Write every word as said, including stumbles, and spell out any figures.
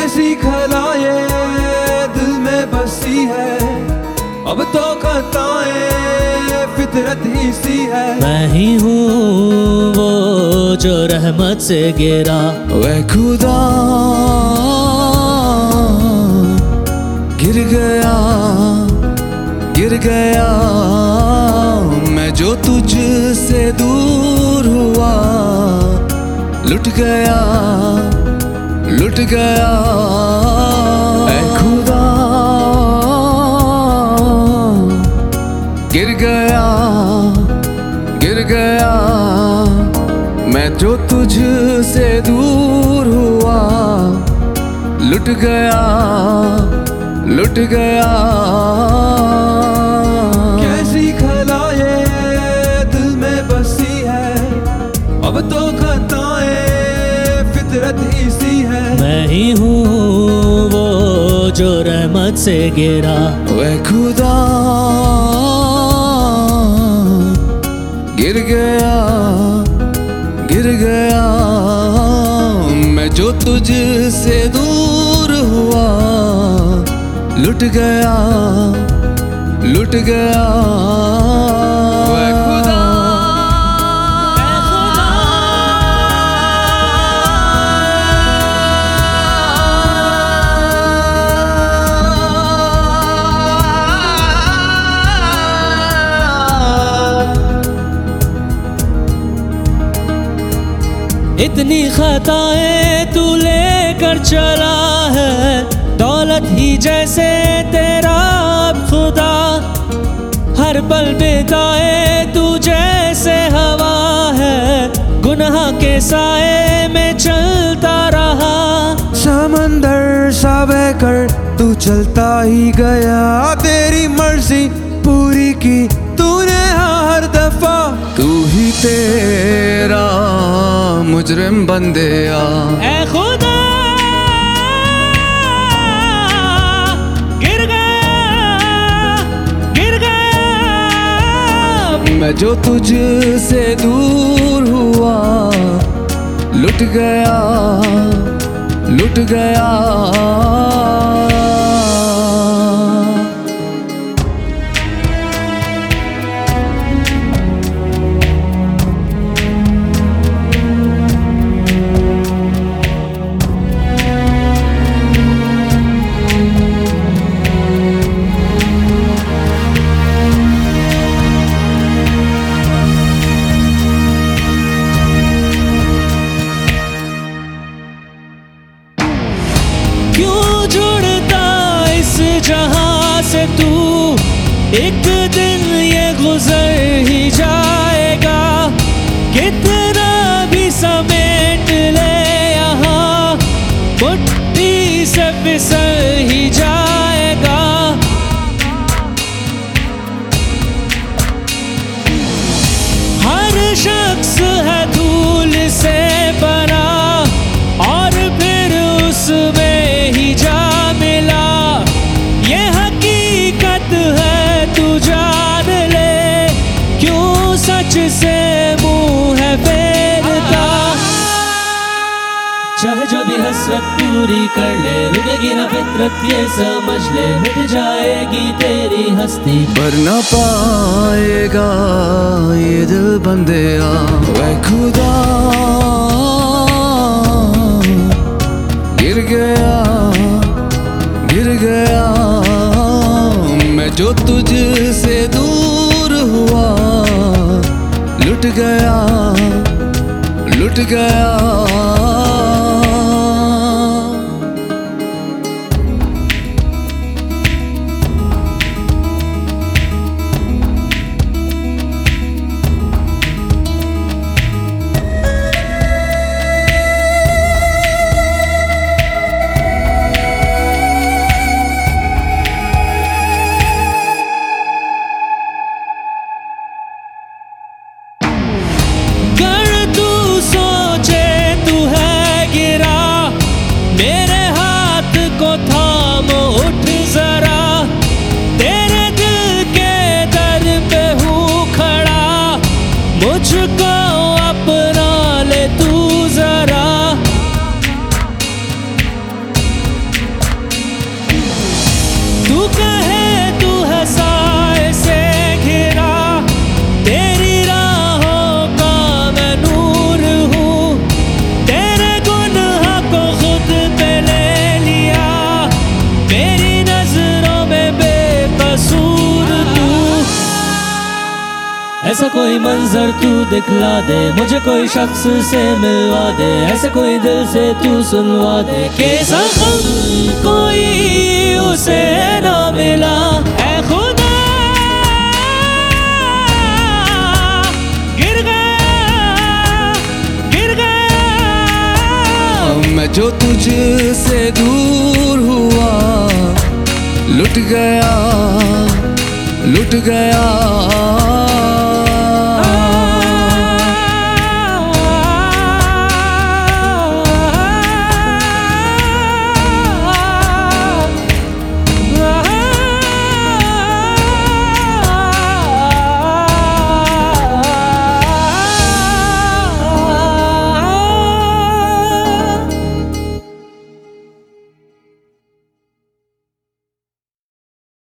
कैसी खलाए दिल में बसी है, अब तो खताएं फितरत ही सी है। मैं ही हूँ वो जो रहमत से गिरा, वह खुदा गिर गया गिर गया, मैं जो तुझसे दूर हुआ, लुट गया लुट गया। ऐ खुदा गिर गया गिर गया, मैं जो तुझसे दूर हुआ, लुट गया लुट गया। कैसी खलाए दिल में बसी है, अब तो खताएं फितरत ही सी है। मैं ही हूँ वो जो रहमत से गिरा, वह खुदा गिर गया गिर गया, मैं जो तुझसे दूर हुआ, लुट गया लुट गया। वह खुदा इतनी खताएं तू लेकर चला है, दौलत ही जैसे तेरा अब खुदा, हर पल बिताए तू जैसे हवा है, गुनाह के साए में चलता रहा। समंदर सा बहकर तू चलता ही गया, तेरी मर्जी पूरी की तूने हर दफा। तू ही तेरा मुजरिम बंदे आ, ऐ खुदा गिर गया गिर गया, मैं जो तुझसे दूर हुआ, लुट गया लुट गया। क्यों जुड़ता इस जहां से तू, एक दिन ये गुजर ही जाएगा। कितना भी समेट ले यहाँ, मुट्ठी से फिसल ही जाएगा। हर शख्स है धूल से बना, और फिर उसमें ही जा मिला। ये हकीकत है तू जान ले, क्यों सच से मुंह है फेरता। चाहे जो भी हसरत पूरी कर ले, रुकेगी ना फितरत ये समझ ले, मिट जाएगी तेरी हस्ती। पर न पाएगा ये दिल बंदे आ, वह खुदा गिर गया गिर गया, मैं जो तुझसे दूर हुआ, लुट गया लुट गया। कर तू सोचे ऐसा कोई मंजर तू दिखला दे, मुझे कोई शख्स से मिलवा दे, ऐसा कोई दिल से तू सुनवा दे कि ज़ख्म कोई उसे ना मिला। ऐ खुदा गिर गया गिर गया मैं जो तुझसे दूर हुआ, लुट गया लुट गया